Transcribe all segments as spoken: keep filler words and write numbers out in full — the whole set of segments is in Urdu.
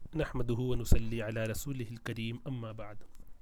نحمده ونصلي على رسوله الكريم اما بعد.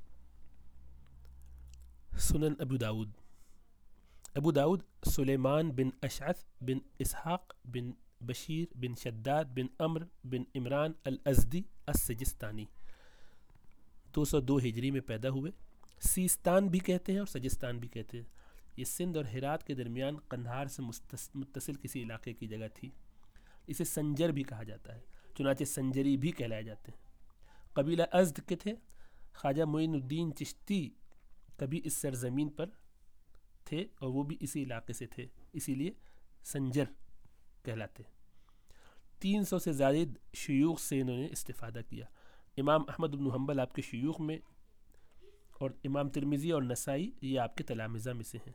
سنن ابو داود. ابو داود سلیمان بن اشعث بن اسحاق بن بشیر بن شداد بن عمر بن عمران الازدی السجستانی دو سو دو ہجری میں پیدا ہوئے. سیستان بھی کہتے ہیں اور سجستان بھی کہتے ہیں. یہ سندھ اور ہرات کے درمیان قندھار سے متصل کسی علاقے کی جگہ تھی. اسے سنجر بھی کہا جاتا ہے، چنانچہ سنجری بھی کہلائے جاتے ہیں. قبیلہ ازد کے تھے. خواجہ معین الدین چشتی کبھی اس سرزمین پر تھے اور وہ بھی اسی علاقے سے تھے، اسی لیے سنجر کہلاتے. تین سو سے زائد شیوخ سے انہوں نے استفادہ کیا. امام احمد بن حنبل آپ کے شیوخ میں اور امام ترمذی اور نسائی یہ آپ کے تلامذہ میں سے ہیں.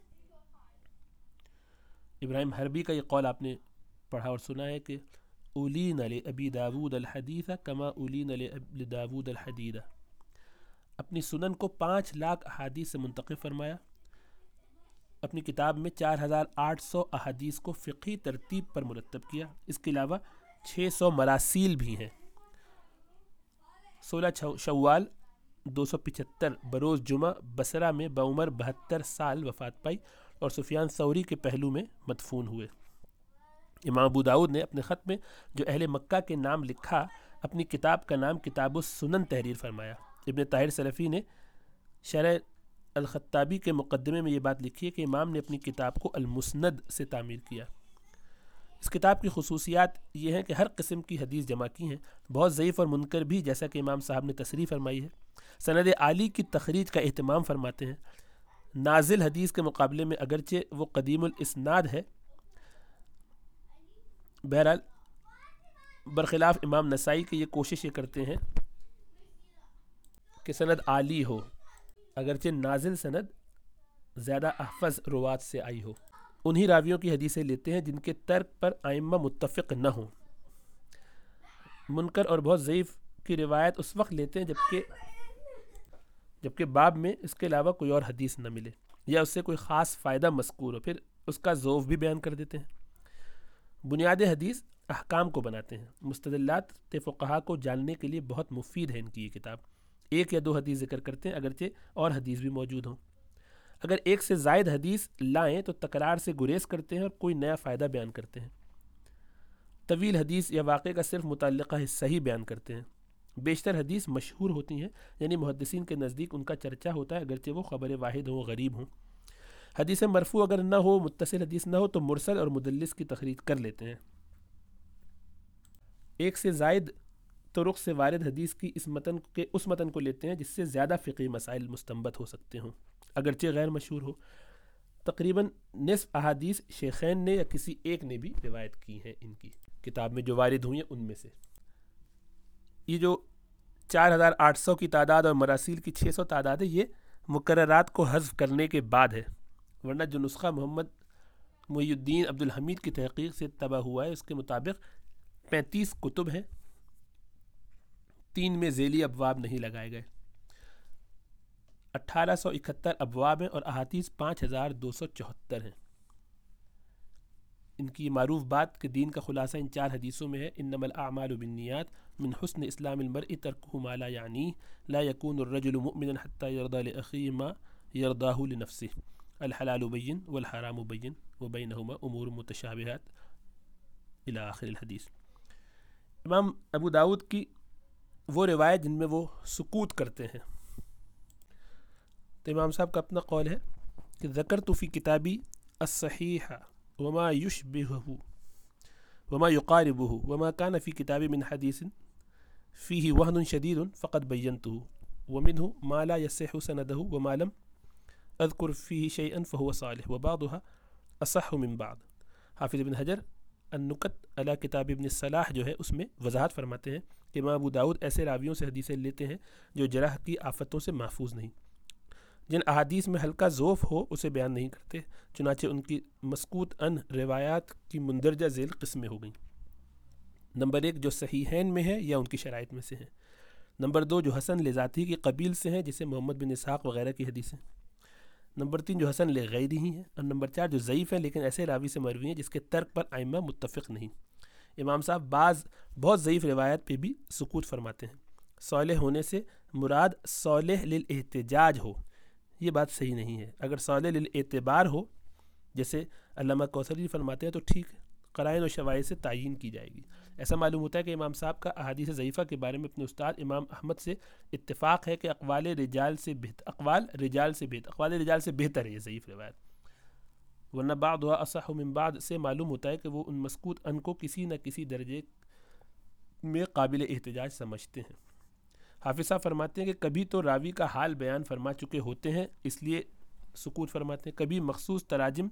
ابراہیم حربی کا یہ قول آپ نے پڑھا اور سنا ہے کہ اولین لابی داود الحدیث کما اولین لداود الحدید. اپنی سنن کو پانچ لاکھ احادیث سے منتخب فرمایا. اپنی کتاب میں چار ہزار آٹھ سو احادیث کو فقہی ترتیب پر مرتب کیا. اس کے علاوہ چھ سو مراسیل بھی ہیں. سولہ شوال دو سو پچہتر بروز جمعہ بصرہ میں بعمر بہتر سال وفات پائی اور سفیان ثوری کے پہلو میں مدفون ہوئے. امام ابو داود نے اپنے خط میں جو اہل مکہ کے نام لکھا، اپنی کتاب کا نام کتاب السنن تحریر فرمایا. ابن طاہر سلفی نے شرح الخطابی کے مقدمے میں یہ بات لکھی ہے کہ امام نے اپنی کتاب کو المسند سے تعمیر کیا. اس کتاب کی خصوصیات یہ ہیں کہ ہر قسم کی حدیث جمع کی ہیں، بہت ضعیف اور منکر بھی، جیسا کہ امام صاحب نے تصریح فرمائی ہے. سند عالی کی تخریج کا اہتمام فرماتے ہیں. نازل حدیث کے مقابلے میں اگرچہ وہ قدیم الاسناد ہے، بہرحال برخلاف امام نسائی کے یہ کوشش یہ کرتے ہیں کہ سند عالی ہو، اگرچہ نازل سند زیادہ احفظ روات سے آئی ہو. انہی راویوں کی حدیثیں لیتے ہیں جن کے ترک پر ائمہ متفق نہ ہوں. منکر اور بہت ضعیف کی روایت اس وقت لیتے ہیں جبکہ جبکہ باب میں اس کے علاوہ کوئی اور حدیث نہ ملے یا اس سے کوئی خاص فائدہ مذکور ہو، پھر اس کا ضعف بھی بیان کر دیتے ہیں. بنیاد حدیث احکام کو بناتے ہیں. مستدلات فقہا کو جاننے کے لیے بہت مفید ہے ان کی یہ کتاب. ایک یا دو حدیث ذکر کرتے ہیں اگرچہ اور حدیث بھی موجود ہوں. اگر ایک سے زائد حدیث لائیں تو تکرار سے گریز کرتے ہیں اور کوئی نیا فائدہ بیان کرتے ہیں. طویل حدیث یا واقعے کا صرف متعلقہ حصہ ہی بیان کرتے ہیں. بیشتر حدیث مشہور ہوتی ہیں، یعنی محدثین کے نزدیک ان کا چرچا ہوتا ہے اگرچہ وہ خبر واحد ہوں، غریب ہوں. حدیث مرفوع اگر نہ ہو، متصل حدیث نہ ہو تو مرسل اور مدلس کی تخریج کر لیتے ہیں. ایک سے زائد طرق سے وارد حدیث کی اس متن کے اس متن کو لیتے ہیں جس سے زیادہ فقہی مسائل مستنبط ہو سکتے ہوں اگرچہ غیر مشہور ہو. تقریباً نصف احادیث شیخین نے یا کسی ایک نے بھی روایت کی ہیں ان کی کتاب میں جو وارد ہوئی ہیں ان میں سے. یہ جو چار ہزار آٹھ سو کی تعداد اور مراسیل کی چھ سو تعداد ہے، یہ مقررات کو حذف کرنے کے بعد ہے، ورنہ جو نسخہ محمد محی الدین عبدالحمید کی تحقیق سے طبع ہوا ہے اس کے مطابق پینتیس کتب ہیں. تین میں ذیلی ابواب نہیں لگائے گئے. اٹھارہ سو اکہتر ابواب ہیں اور احادیث پانچ ہزار دو سو چوہتر ہیں. ان کی معروف بات کہ دین کا خلاصہ ان چار حدیثوں میں ہے: انما الاعمال بالنیات، من حسن اسلام المرء ترکہ ما لا یعنیہ، لا یکون الرجل مؤمنا حتی یرضى لأخیہ ما یرضاه لنفسہ، الحلال بین والحرام بین وبینہما امور متشابہات الی آخر الحدیث. امام ابو داود کی وہ روایت جن میں وہ سکوت کرتے ہیں، تو امام صاحب کا اپنا قول ہے کہ ذکرت فی کتابی الصحیح وما یشبہہ وما یقاربہ وما کان فی کتابی من حدیث فیہ وہن شدید فقد بینتہ ومنہ ما لا یصح سندہ وما لم اذکر فیہ شیئا فہو صالح وبعضها اصح من بعض. حافظ ابن حجر النکت علی کتاب ابن الصلاح جو ہے اس میں وضاحت فرماتے ہیں کہ امام ابو داود ایسے راویوں سے حدیثیں لیتے ہیں جو جرح کی آفتوں سے محفوظ نہیں. جن احادیث میں ہلکا ضعف ہو اسے بیان نہیں کرتے، چنانچہ ان کی مسکوت ان روایات کی مندرجہ ذیل قسمیں ہو گئیں. نمبر ایک جو صحیحین میں ہے یا ان کی شرائط میں سے ہیں. نمبر دو جو حسن لذاتی کی قبیل سے ہیں جیسے محمد بن اسحاق وغیرہ کی حدیثیں. نمبر تین جو حسن لغیری ہی ہیں. اور نمبر چار جو ضعیف ہیں لیکن ایسے راوی سے مروی ہیں جس کے ترک پر ائمہ متفق نہیں. امام صاحب بعض بہت ضعیف روایت پہ بھی سکوت فرماتے ہیں۔ صالح ہونے سے مراد صالح للاحتجاج ہو، یہ بات صحیح نہیں ہے۔ اگر صالح للاعتبار ہو جیسے علامہ کوثری فرماتے ہیں تو ٹھیک ہے، قرائن و شواہد سے تعیین کی جائے گی۔ ایسا معلوم ہوتا ہے کہ امام صاحب کا احادیث ضعیفہ کے بارے میں اپنے استاد امام احمد سے اتفاق ہے کہ اقوال رجال سے بہتر اقوال رجال سے بہتر اقوال رجال سے بہتر ہے یہ ضعیف روایت، ورنہ بعضها اصح من بعض سے معلوم ہوتا ہے کہ وہ ان مسکوت ان کو کسی نہ کسی درجے میں قابل احتجاج سمجھتے ہیں۔ حافظ صاحب فرماتے ہیں کہ کبھی تو راوی کا حال بیان فرما چکے ہوتے ہیں اس لیے سکوت فرماتے ہیں، کبھی مخصوص تراجم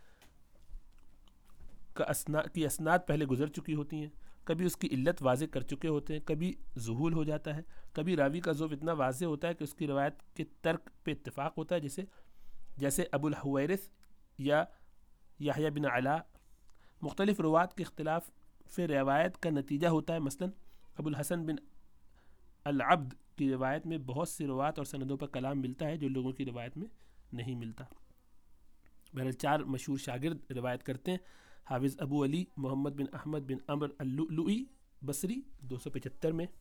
کا اسنا کی اسناد پہلے گزر چکی ہوتی ہیں، کبھی اس کی علت واضح کر چکے ہوتے ہیں، کبھی ظہول ہو جاتا ہے، کبھی راوی کا ذوف اتنا واضح ہوتا ہے کہ اس کی روایت کے ترک پہ اتفاق ہوتا ہے، جیسے جیسے ابو الحویرث یا یحییٰ بن علاء۔ مختلف روات کے اختلاف فی روایت کا نتیجہ ہوتا ہے، مثلا ابو الحسن بن العبد کی روایت میں بہت سی روات اور سندوں پر کلام ملتا ہے جو لوگوں کی روایت میں نہیں ملتا۔ بہرحال چار مشہور شاگرد روایت کرتے ہیں، حافظ ابو علی محمد بن احمد بن عمر اللؤلؤی بصری دو سو پچہتر میں،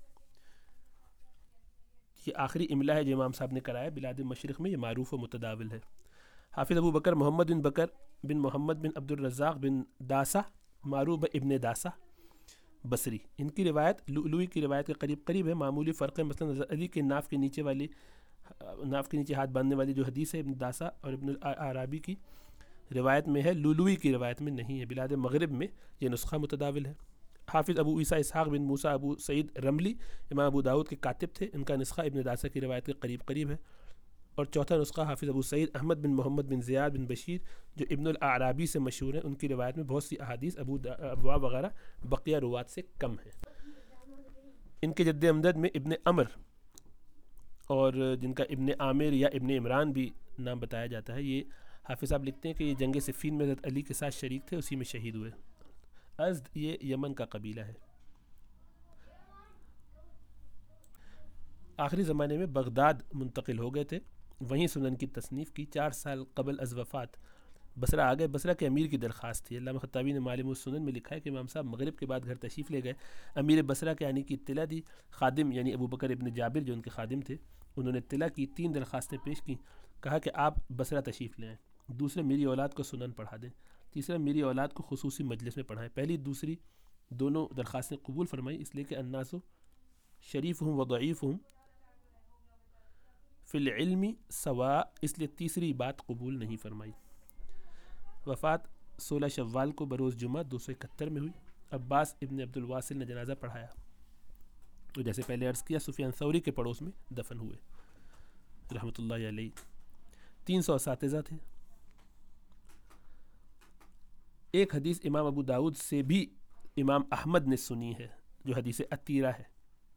یہ آخری املا ہے جو امام صاحب نے کرایا بلاد مشرق میں، یہ معروف و متداول ہے۔ حافظ ابو بکر محمد بن بکر بن محمد بن عبد الرزاق بن داسہ معروف ابن داسہ بصری، ان کی روایت لؤلؤی کی روایت کے قریب قریب ہے، معمولی فرق ہے، مثلا علی کے ناف کے نیچے والی ناف کے نیچے ہاتھ باندھنے والی جو حدیث ہے ابن داسہ اور ابن العرابی کی روایت میں ہے، لؤلؤی کی روایت میں نہیں ہے، بلاد مغرب میں یہ نسخہ متداول ہے۔ حافظ ابو عیسیٰ اسحاق بن موسیٰ ابو سعید رملی امام ابو داؤد کے کاتب تھے، ان کا نسخہ ابن داسہ کی روایت کے قریب قریب ہے۔ اور چوتھا نسخہ حافظ ابو سعید احمد بن محمد بن زیاد بن بشیر جو ابن العرابی سے مشہور ہیں، ان کی روایت میں بہت سی احادیث ابو ابوا وغیرہ بقیہ روات سے کم ہیں۔ ان کے جد امجد میں ابن عمر اور جن کا ابن عامر یا ابن عمران بھی نام بتایا جاتا ہے، یہ حافظ صاحب لکھتے ہیں کہ یہ جنگ صفین میں حضرت علی کے ساتھ شریک تھے، اسی میں شہید ہوئے۔ ازد یہ یمن کا قبیلہ ہے۔ آخری زمانے میں بغداد منتقل ہو گئے تھے، وہیں سنن کی تصنیف کی۔ چار سال قبل از وفات بصرہ آ گئے۔ بصرہ کے امیر کی درخواست تھی۔ علامہ خطابی نے معالم السنن میں لکھا ہے کہ امام صاحب مغرب کے بعد گھر تشریف لے گئے، امیر بصرہ کے آنے کی اطلاع دی، خادم یعنی ابو بکر ابن جابر جو ان کے خادم تھے انہوں نے اطلاع کی، تین درخواستیں پیش کیں، کہا کہ آپ بصرہ تشریف لے آئیں، دوسرے میری اولاد کو سنن پڑھا دیں، تیسرا میری اولاد کو خصوصی مجلس میں پڑھائیں۔ پہلی دوسری دونوں درخواستیں قبول فرمائی، اس لیے کہ الناس شریفہم و ضعیفہم فی العلم سواء، اس لیے تیسری بات قبول نہیں فرمائی۔ وفات سولہ شوال کو بروز جمعہ دو سو اکہتر میں ہوئی۔ عباس ابن عبد الواصل نے جنازہ پڑھایا، تو جیسے پہلے عرض کیا سفیان ثوری کے پڑوس میں دفن ہوئے رحمۃ اللہ علیہ۔ تین سو اساتذہ تھے۔ ایک حدیث امام ابو داود سے بھی امام احمد نے سنی ہے جو حدیث عتیرہ ہے۔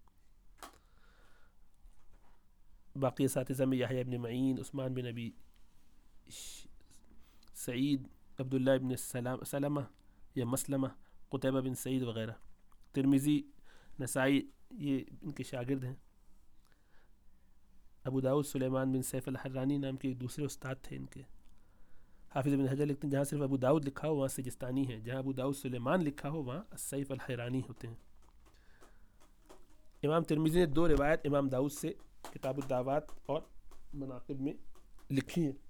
باقی اساتذہ میں یحییٰ ابن معین، عثمان بن ابی سعید، عبداللہ ابن سلمہ یا مسلمہ، قتیبہ بن سعید وغیرہ۔ ترمذی، نسائی یہ ان کے شاگرد ہیں۔ ابو داؤد سلیمان بن سیف الحرانی نام کے ایک دوسرے استاد تھے ان کے۔ حافظ ابن حجر لکھتے ہیں جہاں صرف ابو داؤد لکھا ہو وہاں سجستانی ہے، جہاں ابو داؤد سلیمان لکھا ہو وہاں سیف الحرانی ہوتے ہیں۔ امام ترمذی نے دو روایت امام داؤد سے کتاب الدعوات اور مناقب میں لکھی ہیں۔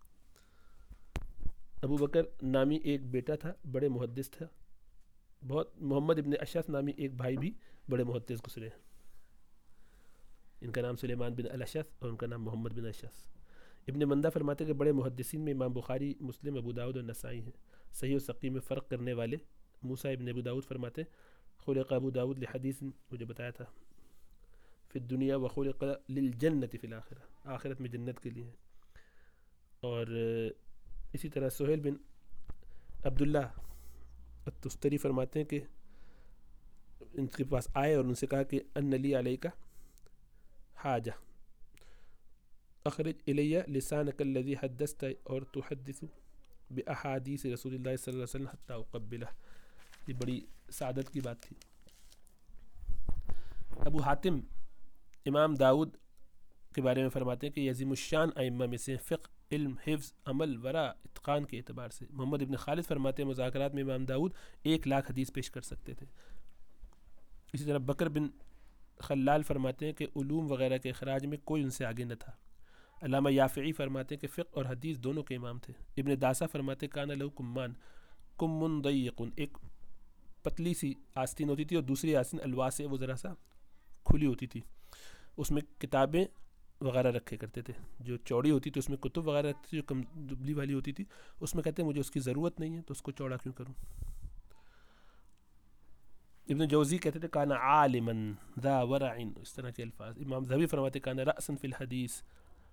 ابو بکر نامی ایک بیٹا تھا، بڑے محدث تھا، بہت محمد ابن اشعث نامی ایک بھائی بھی بڑے محدث گزرے ہیں، ان کا نام سلیمان بن الاشعث اور ان کا نام محمد بن اشعث۔ ابن مندہ فرماتے کہ بڑے محدثین میں امام بخاری، مسلم، ابو داؤد اور نسائی ہیں۔ صحیح و سقیم میں فرق کرنے والے موسیٰ ابن ابو داؤد فرماتے خلق ابو داؤد لحدیث، مجھے بتایا تھا، فی الدنیا وخلق للجنت فی الاخرہ، آخرت میں جنت کے لیے ہیں۔ اور اسی طرح سہیل بن عبداللہ التستری فرماتے ہیں کہ ان کے پاس آئے اور ان سے کہا کہ ان لی علیک حاجہ اخرج الی لسانک الذی حدثت اور تحدث باحادیث رسول اللہ صلی اللہ علیہ وسلم حتی اقبلہ۔ یہ بڑی سعادت کی بات تھی۔ ابو حاتم امام داؤد کے بارے میں فرماتے ہیں کہ یہ عظیم الشان ائمہ میں سے فقہ علم، حفظ، عمل، ورع، اتقان کے اعتبار سے۔ محمد ابن خالد فرماتے ہیں مذاکرات میں امام داؤد ایک لاکھ حدیث پیش کر سکتے تھے۔ اسی طرح بکر بن خلال فرماتے ہیں کہ علوم وغیرہ کے اخراج میں کوئی ان سے آگے نہ تھا۔ علامہ یافعی فرماتے ہیں کہ فقہ اور حدیث دونوں کے امام تھے۔ ابن داسہ فرماتے کان لہو کمان، کم ضیق، ایک پتلی سی آستین ہوتی تھی اور دوسری آستین الواسع، وہ ذرا سا کھلی ہوتی تھی، اس میں کتابیں وغیرہ رکھے کرتے تھے۔ جو چوڑی ہوتی تھی اس میں کتب وغیرہ رکھتے تھے، جو کم دبلی والی ہوتی تھی اس میں کہتے ہیں مجھے اس کی ضرورت نہیں ہے تو اس کو چوڑا کیوں کروں۔ ابن جوزی کہتے تھے کانا عالما ذا ورع، اس طرح کے الفاظ۔ امام ذہبی فرماتے کانا رأسا فی الحدیث۔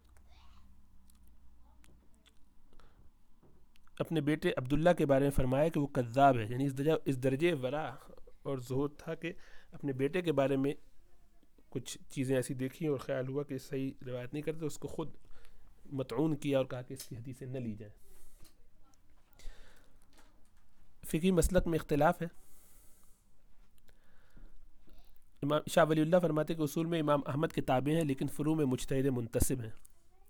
اپنے بیٹے عبداللہ کے بارے میں فرمایا کہ وہ کذاب ہے، یعنی اس درجہ اس درجے ورع اور زہد تھا کہ اپنے بیٹے کے بارے میں کچھ چیزیں ایسی دیکھیں اور خیال ہوا کہ صحیح روایت نہیں کرتے، اس کو خود مطعون کیا اور کہا کہ اس کی حدیثیں نہ لی جائیں۔ فقہی مسلک میں اختلاف ہے۔ امام شاہ ولی اللہ فرماتے کہ اصول میں امام احمد کے تابع ہیں لیکن فروع میں مجتہد منتسب ہیں۔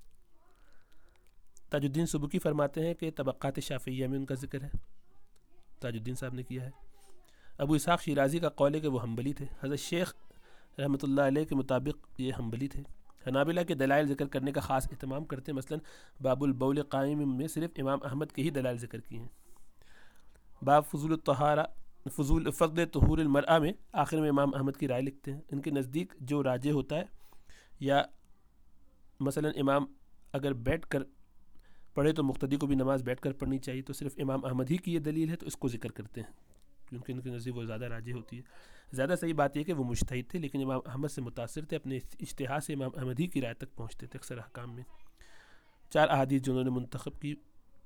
تاج الدین سبکی فرماتے ہیں کہ طبقات شافعیہ میں ان کا ذکر ہے، تاج الدین صاحب نے کیا ہے۔ ابو اسحاق شیرازی کا قول ہے کہ وہ حنبلی تھے۔ حضرت شیخ رحمۃ اللہ علیہ کے مطابق یہ حنبلی تھے۔ حنابلہ کے دلائل ذکر کرنے کا خاص اہتمام کرتے ہیں، مثلا باب البول قائم میں صرف امام احمد کے ہی دلائل ذکر کی ہیں۔ باب فضول الطہارہ، فضول فضل طہور المرأہ میں آخر میں امام احمد کی رائے لکھتے ہیں۔ ان کے نزدیک جو راجح ہوتا ہے، یا مثلا امام اگر بیٹھ کر پڑھے تو مقتدی کو بھی نماز بیٹھ کر پڑھنی چاہیے، تو صرف امام احمد ہی کی یہ دلیل ہے تو اس کو ذکر کرتے ہیں کیونکہ ان کے نزدیک وہ زیادہ راجح ہوتی ہے۔ زیادہ صحیح بات یہ کہ وہ مجتہد تھے لیکن امام احمد سے متاثر تھے، اپنے اجتہاد سے امام احمد ہی کی رائے تک پہنچتے تھے اکثر احکام میں۔ چار احادیث جو انہوں نے منتخب کی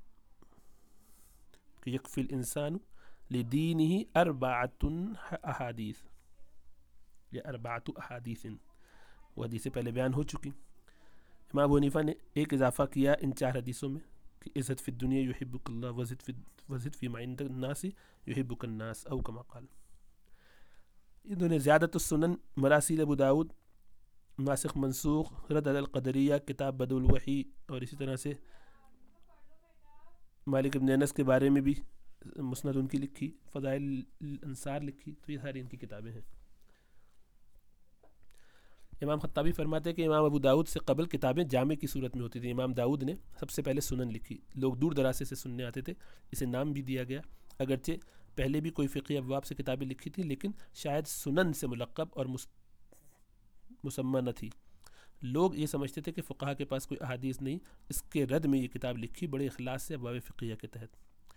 کہ یکفی الانسان لدینہ اربعۃ احادیث، یا اربعۃ احادیث، وہ حدیثیں پہلے بیان ہو چکی۔ امام ابو حنیفہ نے ایک اضافہ کیا ان چار حدیثوں میں کہ ازہد فی الدنیا یحبک اللہ وزد فی وزد فی ما عند الناس یحبک الناس، او کما قال۔ انہوں نے زیادت السنن، مراسیل ابو داود، ناسخ منسوخ، رد علی القدریہ، کتاب بدء الوحی، اور اسی طرح سے مالک ابن انس کے بارے میں بھی مسند ان کی لکھی، فضائل الانصار لکھی، تو یہ ساری ان کی کتابیں ہیں۔ امام خطابی فرماتے ہیں کہ امام ابو داود سے قبل کتابیں جامع کی صورت میں ہوتی تھیں۔ امام داود نے سب سے پہلے سنن لکھی، لوگ دور دراز سے سننے آتے تھے، اسے نام بھی دیا گیا، اگرچہ پہلے بھی کوئی فقہی ابواب سے کتابیں لکھی تھیں لیکن شاید سنن سے ملقب اور مسمى نہ تھی۔ لوگ یہ سمجھتے تھے کہ فقہا کے پاس کوئی احادیث نہیں، اس کے رد میں یہ کتاب لکھی بڑے اخلاص سے ابواب فقہیہ کے تحت۔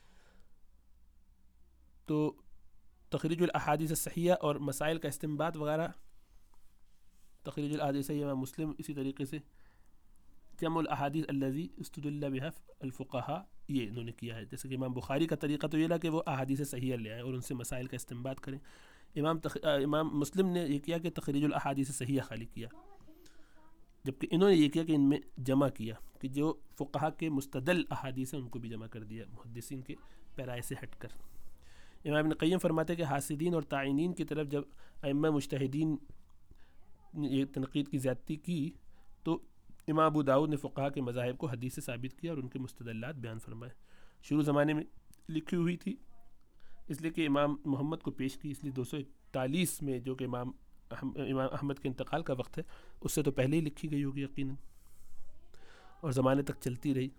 تو تخریج الاحادیث الصحیحہ اور مسائل کا استنباط وغیرہ، تخریج الاحادیث امام مسلم، اسی طریقے سے جمع الاحادیث الذی استدل بها الفقہاء، یہ انہوں نے کیا ہے۔ جیسے کہ امام بخاری کا طریقہ تو یہ تھا کہ وہ احادیث صحیحہ لے آئیں اور ان سے مسائل کا استنباط کریں۔ امام تخ... امام مسلم نے یہ کیا کہ تخریج الاحادیث صحیحہ خالی کیا، جبکہ انہوں نے یہ کیا کہ ان میں جمع کیا کہ جو فقہا کے مستدل احادیث ہیں ان کو بھی جمع کر دیا محدثین کے پیرائے سے ہٹ کر۔ امام ابن قیم فرماتے ہیں کہ حاسدین اور تعینین کی طرف جب ائمہ مجتہدین نے یہ تنقید کی زیادتی کی تو امام ابو داؤد نے فقہا کے مذاہب کو حدیث سے ثابت کیا اور ان کے مستدلات بیان فرمائے۔ شروع زمانے میں لکھی ہوئی تھی اس لیے کہ امام محمد کو پیش کی، اس لیے دو سو اکتالیس میں جو کہ امام امام احمد کے انتقال کا وقت ہے اس سے تو پہلے ہی لکھی گئی ہوگی یقیناً، اور زمانے تک چلتی رہی۔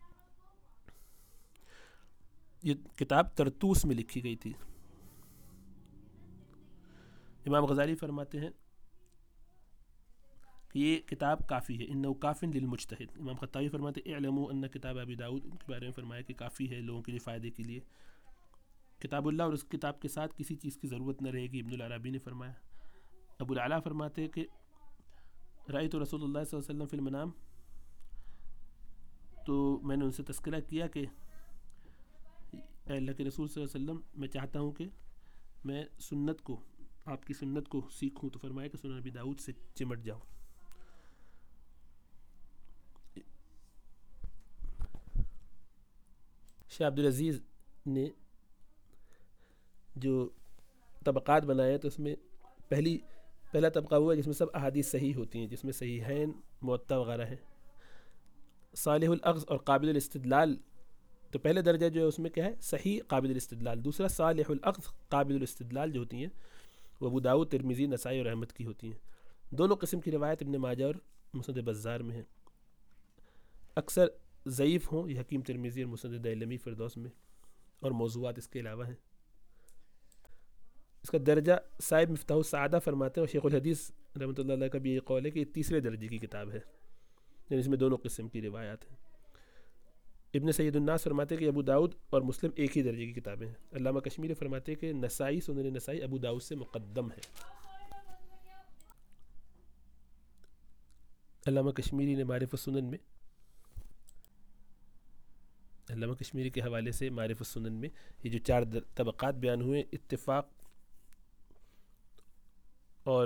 یہ کتاب ترتوس میں لکھی گئی تھی۔ امام غزالی فرماتے ہیں کہ یہ کتاب کافی ہے، انہ کافٍ للمجتہد۔ امام خطابی فرماتے ہیں اعلموا ان کتاب ابی داؤد، ان کے بارے میں فرمایا کہ کافی ہے لوگوں کے لیے فائدے کے لیے، کتاب اللہ اور اس کتاب کے ساتھ کسی چیز کی ضرورت نہ رہے گی۔ ابن العربی نے فرمایا۔ ابو العلا فرماتے ہیں کہ رأیت رسول اللہ صلی اللہ علیہ وسلم فی المنام، تو میں نے ان سے تذکرہ کیا کہ اے اللہ کے رسول صلی اللہ علیہ وسلم، میں چاہتا ہوں کہ میں سنت کو، آپ کی سنت کو سیکھوں، تو فرمایا کہ سنن ابی داؤد سے چمٹ جاؤ۔ شاہ عبدالعزیز نے جو طبقات بنائے تو اس میں پہلی پہلا طبقہ ہوا جس میں سب احادیث صحیح ہوتی ہیں، جس میں صحیحین، موطا وغیرہ ہیں۔ صالح الاخذ اور قابل الاستدلال، تو پہلے درجہ جو ہے اس میں کیا ہے؟ صحیح قابل الاستدلال. دوسرا صالح الاخذ قابل الاستدلال جو ہوتی ہیں وہ ابو داؤد، ترمذی، نسائی اور احمد کی ہوتی ہیں. دونوں قسم کی روایت ابن ماجہ اور مسند بزار میں ہیں. اکثر ضعیف ہوں یہ حکیم ترمذی اور مسند دیلمی فردوس میں، اور موضوعات اس کے علاوہ ہیں. اس کا درجہ صاحب مفتاح السعادہ فرماتے ہیں، اور شیخ الحدیث رحمۃ اللہ علیہ کا بھی یہ قول ہے کہ یہ تیسرے درجے کی کتاب ہے، یعنی اس میں دونوں قسم کی روایات ہیں. ابن سید الناس فرماتے ہیں کہ ابو داؤد اور مسلم ایک ہی درجے کی کتابیں ہیں. علامہ کشمیری فرماتے ہیں کہ نسائی، سنن نسائی ابو داؤد سے مقدم ہے. علامہ کشمیری نے معرف السنن میں علامہ کشمیری کے حوالے سے معرف السنن میں یہ جو چار طبقات بیان ہوئے، اتفاق اور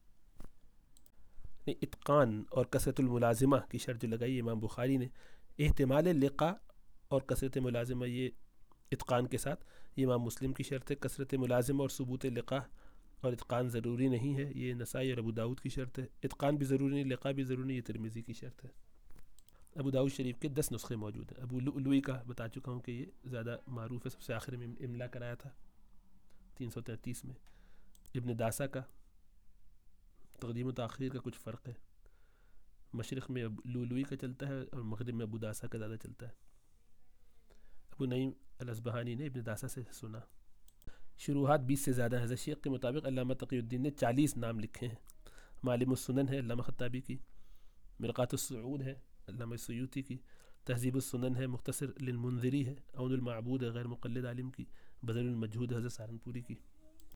اتقان اور کثرت الملازمہ کی شرط جو لگائی امام بخاری نے، احتمال لقاء اور کثرت ملازمہ یہ اتقان کے ساتھ، یہ امام مسلم کی شرط ہے. کثرت ملازمہ اور ثبوت لقاء اور اتقان ضروری نہیں ہے، یہ نسائی اور ابو داؤد کی شرط ہے. اتقان بھی ضروری نہیں، لقاء بھی ضروری نہیں، یہ ترمذی کی شرط ہے. ابو داؤد شریف کے دس نسخے موجود ہیں. ابو لؤلؤی کا بتا چکا ہوں کہ یہ زیادہ معروف ہے، سب سے آخر میں املا کرایا تھا تین سو تینتیس میں. ابن داسا کا تقدیم و تاخیر کا کچھ فرق ہے، مشرق میں لؤلؤی کا چلتا ہے اور مغرب میں ابو داسا کا زیادہ چلتا ہے. ابو نعیم الاصبہانی نے ابن داسا سے سنا. شروحات بیس سے زیادہ ہیں. حضرت شیخ کے مطابق علامہ تقی الدین نے چالیس نام لکھے ہیں. معالم السنن ہے علامہ خطابی کی، مرقات الصعود ہے علامہ سیوطی کی، تہذیب السنن ہے مختصر للمنذری ہے، عون المعبود ہے غیر مقلد عالم کی، بذل المجہود ہے حضرت سہارنپوری کی.